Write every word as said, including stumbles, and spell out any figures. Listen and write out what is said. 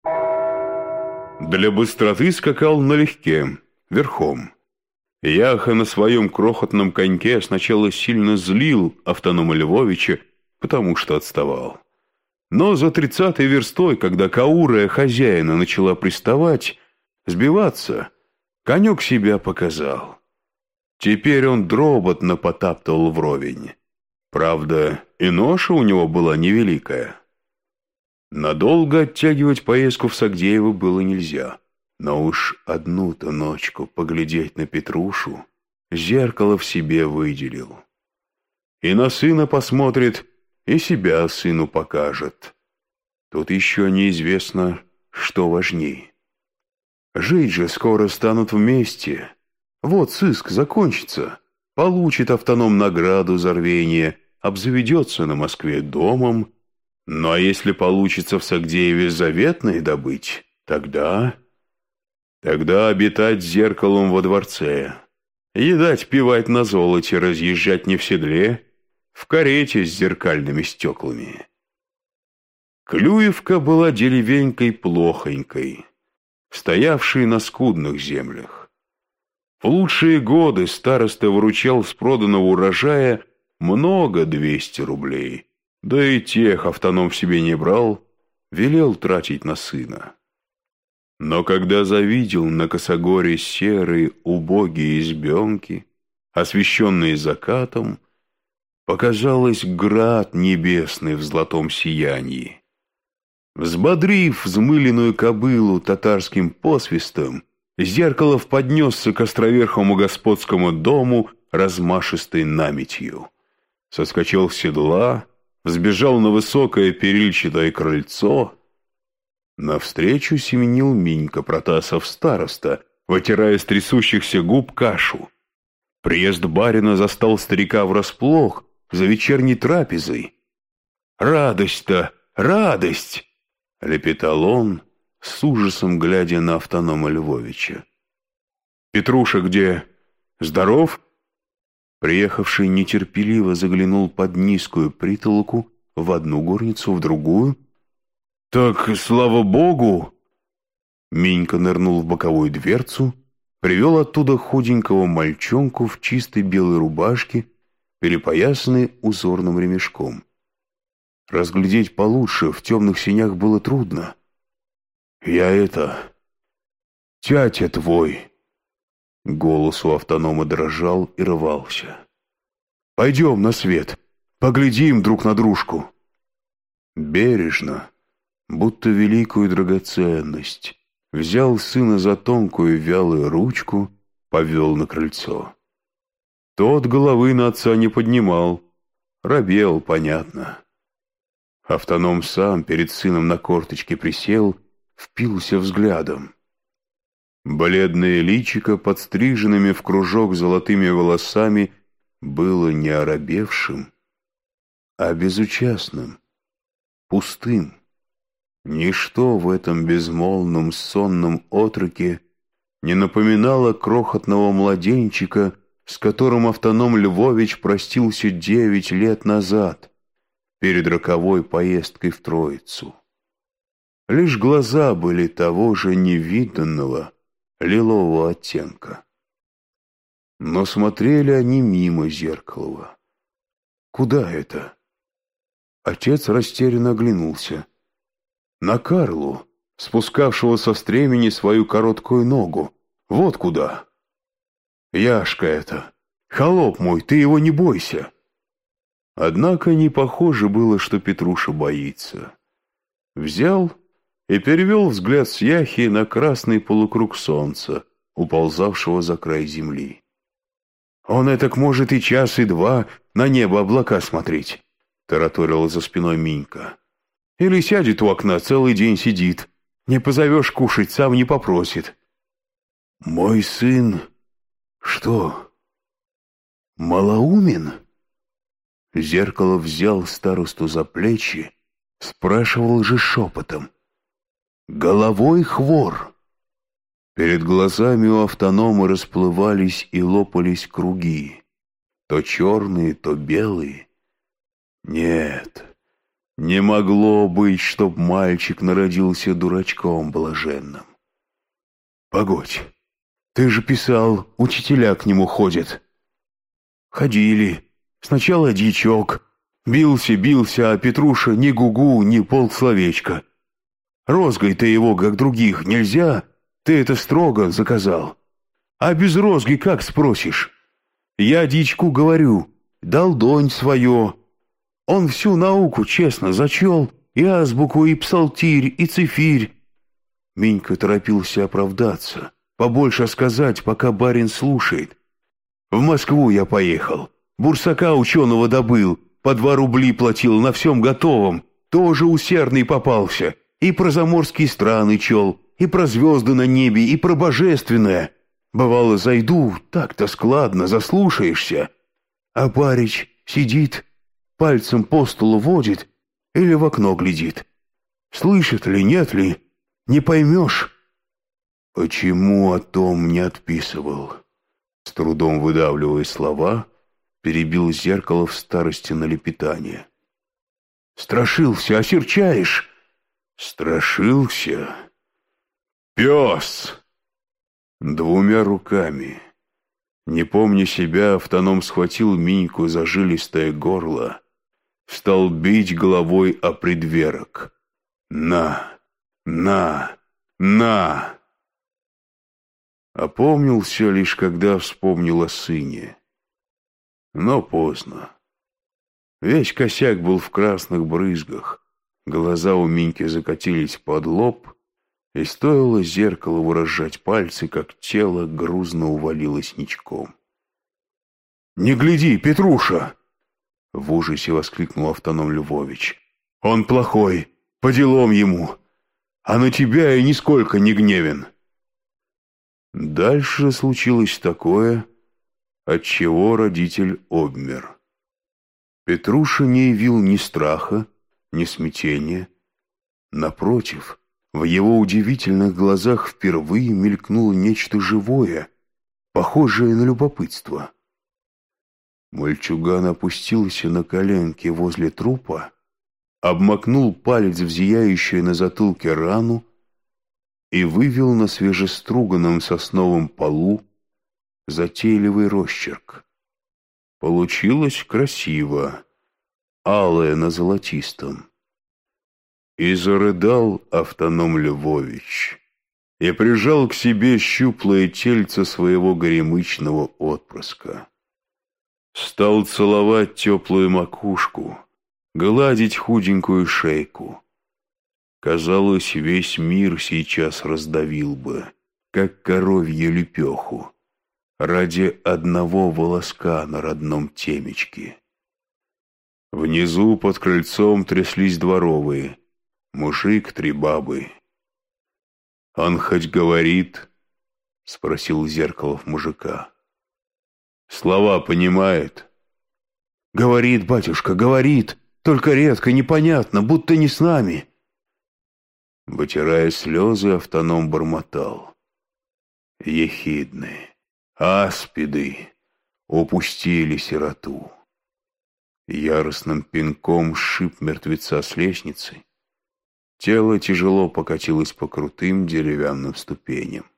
Для быстроты скакал налегке, верхом. Яха на своем крохотном коньке сначала сильно злил Автонома Львовича, потому что отставал. Но за тридцатой верстой, когда каурая хозяина начала приставать, сбиваться, конек себя показал. Теперь он дроботно потаптывал вровень. Правда, и ноша у него была невеликая. Надолго оттягивать поездку в Сагдеево было нельзя. Но уж одну-то ночку поглядеть на Петрушу зеркало в себе выделил. И на сына посмотрит, и себя сыну покажет. Тут еще неизвестно, что важней. Жить же скоро станут вместе. Вот сыск закончится, получит Автоном награду за рвение, обзаведется на Москве домом. Ну а если получится в Сагдееве заветное добыть, тогда... Тогда обитать зеркалом во дворце, едать, пивать на золоте, разъезжать не в седле, в карете с зеркальными стеклами. Клюевка была деревенькой плохонькой, стоявшей на скудных землях. В лучшие годы староста выручал с проданного урожая много двести рублей, да и тех Автоном в себе не брал, велел тратить на сына. Но когда завидел на косогоре серые убогие избенки, освещенные закатом, показалось град небесный в золотом сиянии. Взбодрив взмыленную кобылу татарским посвистом, Зеркалов поднесся к островерхому господскому дому размашистой наметью. Соскочил с седла, взбежал на высокое перильчатое крыльцо. Навстречу семенил Минька Протасов староста, вытирая с трясущихся губ кашу. Приезд барина застал старика врасплох за вечерней трапезой. «Радость-то, радость!» — лепетал он, с ужасом глядя на Автонома Львовича. «Петруша где? Здоров?» Приехавший нетерпеливо заглянул под низкую притолоку, в одну горницу, в другую. «Так, слава богу!» Минька нырнул в боковую дверцу, привел оттуда худенького мальчонку в чистой белой рубашке, перепоясанной узорным ремешком. Разглядеть получше в темных сенях было трудно. «Я это... тятя твой!» Голос у Автонома дрожал и рвался. «Пойдем на свет, поглядим друг на дружку». Бережно, будто великую драгоценность, взял сына за тонкую вялую ручку, повел на крыльцо. Тот головы на отца не поднимал, робел, понятно. Автоном сам перед сыном на корточке присел, впился взглядом. Бледное личико, подстриженными в кружок золотыми волосами, было не оробевшим, а безучастным, пустым. Ничто в этом безмолвном сонном отроке не напоминало крохотного младенчика, с которым Автоном Львович простился девять лет назад, перед роковой поездкой в Троицу. Лишь глаза были того же невиданного лилового оттенка. Но смотрели они мимо Зеркалова. Куда это? Отец растерянно оглянулся. На Карлу, спускавшего со стремени свою короткую ногу. Вот куда. Яшка это. Холоп мой, ты его не бойся. Однако не похоже было, что Петруша боится. Взял и перевел взгляд с Яхи на красный полукруг солнца, уползавшего за край земли. «Он этак может и час, и два на небо облака смотреть», — тараторила за спиной Минька. «Или сядет у окна, целый день сидит. Не позовешь кушать, сам не попросит». «Мой сын... что? Малоумен?» Зеркало взял старосту за плечи, спрашивал же шепотом. «Головой хвор?» Перед глазами у Автонома расплывались и лопались круги, то черные, то белые. Нет, Не могло быть, чтоб мальчик народился дурачком блаженным. Погодь, ты же писал, учителя к нему ходят. Ходили. Сначала дьячок. Бился, бился, а Петруша ни гугу, ни полсловечка. Розгой-то его, как других, нельзя. Ты это строго заказал. А без розги как спросишь? Я дьячку говорю, дал донь свое. Он всю науку честно зачел, и азбуку, и псалтирь, и цифирь. Минька торопился оправдаться, побольше сказать, пока барин слушает. В Москву я поехал, бурсака ученого добыл, по два рубли платил на всем готовом, тоже усердный попался, и про заморские страны чел, и про звезды на небе, и про божественное. Бывало, зайду, так-то складно, заслушаешься, а барич сидит, пальцем по столу водит или в окно глядит. Слышит ли, нет ли, не поймешь. Почему о том не отписывал? С трудом выдавливая слова, перебил Зеркало в старости на лепетание. Страшился, осерчаешь? Страшился? Пес! Двумя руками, не помня себя, автоном схватил Миньку за жилистое горло, стал бить головой о предверок. На, на, на! Опомнился лишь, когда вспомнил о сыне. Но поздно. Весь косяк был в красных брызгах, глаза у Миньки закатились под лоб, и стоило Зеркалову разжать пальцы, как тело грузно увалилось ничком. «Не гляди, Петруша!» — в ужасе воскликнул автоном Львович. «Он плохой, по делам ему, а на тебя и нисколько не гневен». Дальше случилось такое, отчего родитель обмер. Петруша не явил ни страха, ни смятения. Напротив, в его удивительных глазах впервые мелькнуло нечто живое, похожее на любопытство. Мальчуган опустился на коленки возле трупа, обмакнул палец в зияющую на затылке рану и вывел на свежеструганном сосновом полу затейливый росчерк. Получилось красиво, алое на золотистом. И зарыдал автоном Львович, и прижал к себе щуплое тельце своего горемычного отпрыска. Стал целовать теплую макушку, гладить худенькую шейку. Казалось, весь мир сейчас раздавил бы, как коровью лепеху, ради одного волоска на родном темечке. Внизу под крыльцом тряслись дворовые, мужик, три бабы. «Он хоть говорит?» — спросил Зеркалов мужика. «Слова понимает?» «Говорит, батюшка, говорит, только редко, непонятно, будто не с нами». Вытирая слезы, автоном бормотал. «Ехидны, аспиды упустили сироту». Яростным пинком сшиб мертвеца с лестницы. Тело тяжело покатилось по крутым деревянным ступеням.